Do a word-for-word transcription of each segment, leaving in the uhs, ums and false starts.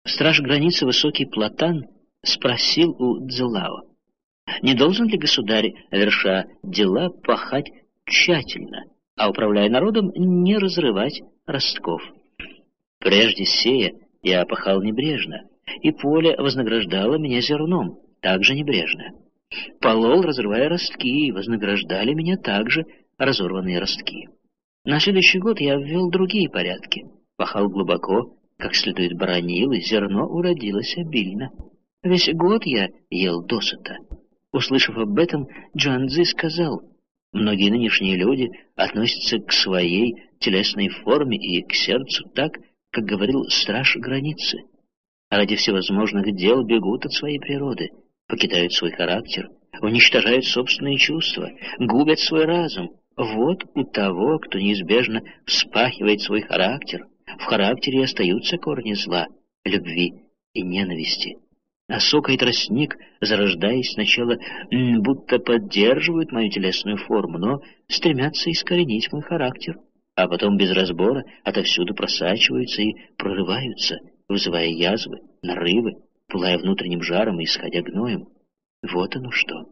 Страж границы высокий Платан спросил у Цзелао: не должен ли государь, верша дела, пахать тщательно, а, управляя народом, не разрывать ростков? Прежде сея я пахал небрежно, и поле вознаграждало меня зерном, также небрежно. Полол, разрывая ростки, и вознаграждали меня также разорванные ростки. На следующий год я ввел другие порядки, пахал глубоко, как следует бранил, и зерно уродилось обильно. Весь год я ел досыта. Услышав об этом, Джуанцзи сказал: многие нынешние люди относятся к своей телесной форме и к сердцу так, как говорил страж границы. Ради всевозможных дел бегут от своей природы, покидают свой характер, уничтожают собственные чувства, губят свой разум. Вот у того, кто неизбежно вспахивает свой характер, в характере остаются корни зла, любви и ненависти. А сок и тростник, зарождаясь сначала, будто поддерживают мою телесную форму, но стремятся искоренить мой характер, а потом без разбора отовсюду просачиваются и прорываются, вызывая язвы, нарывы, пылая внутренним жаром и исходя гноем. Вот оно что.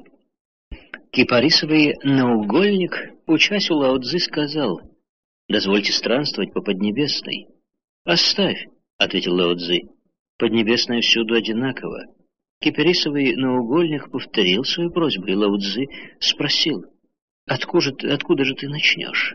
Кипарисовый наугольник, учась у Лао Цзы, сказал: «Дозвольте странствовать по Поднебесной». «Оставь», — ответил Лао Цзы, — «Поднебесная всюду одинаково». Кипарисовый наугольник повторил свою просьбу, и Лао Цзы спросил: «Откуда, откуда же ты начнешь?»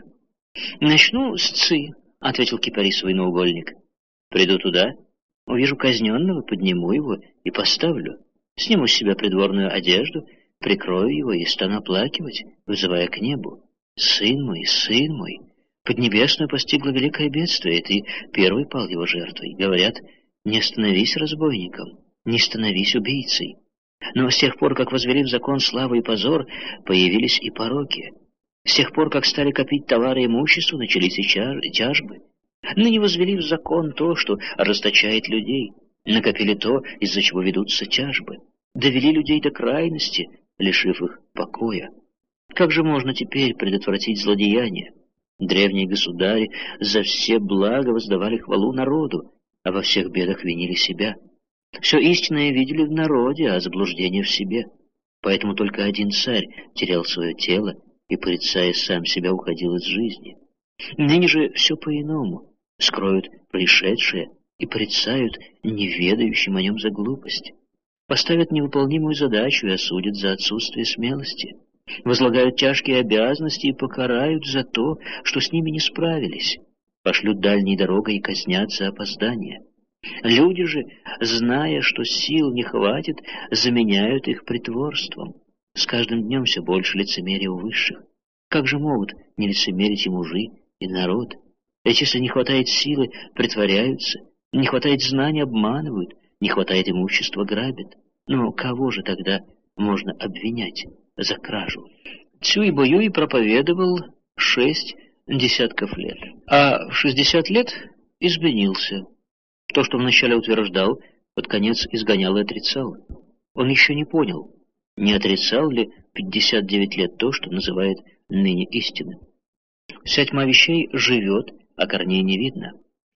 «Начну с Ци», — ответил кипарисовый наугольник. «Приду туда, увижу казненного, подниму его и поставлю. Сниму с себя придворную одежду, прикрою его и стану оплакивать, вызывая к небу: сын мой, сын мой, Поднебесную постигло великое бедствие, и ты первый пал его жертвой. Говорят: не становись разбойником, не становись убийцей. Но с тех пор, как возвели в закон славу и позор, появились и пороки. С тех пор, как стали копить товары и имущество, начались и тяжбы. Ныне возвели в закон то, что расточает людей, накопили то, из-за чего ведутся тяжбы, довели людей до крайности, лишив их покоя. Как же можно теперь предотвратить злодеяние? Древние государи за все блага воздавали хвалу народу, а во всех бедах винили себя. Все истинное видели в народе, а заблуждение в себе. Поэтому только один царь терял свое тело и, порицая сам себя, уходил из жизни. Ныне же все по-иному. Скроют пришедшее и порицают неведающим о нем за глупость. Поставят невыполнимую задачу и осудят за отсутствие смелости. Возлагают тяжкие обязанности и покарают за то, что с ними не справились. Пошлют дальней дорогой и казнят за опоздание. Люди же, зная, что сил не хватит, заменяют их притворством. С каждым днем все больше лицемерия у высших. Как же могут не лицемерить и мужи, и народ? Ведь если не хватает силы, притворяются, не хватает знаний, обманывают, не хватает имущества, грабят. Но кого же тогда можно обвинять за кражу? Цюй Бо-Юй проповедовал шесть десятков лет, а в шестьдесят лет изменился. То, что вначале утверждал, под конец изгонял и отрицал. Он еще не понял, не отрицал ли пятьдесят девять лет то, что называет ныне истиной. Вся тьма вещей живет, а корней не видно.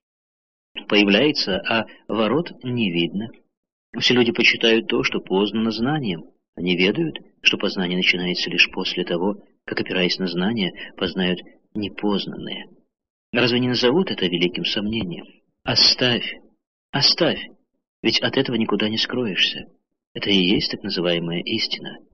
Появляется, а ворот не видно. Все люди почитают то, что познано знанием. Они ведают, что познание начинается лишь после того, как, опираясь на знания, познают непознанное. Разве не назовут это великим сомнением? Оставь, оставь, ведь от этого никуда не скроешься. Это и есть так называемая истина.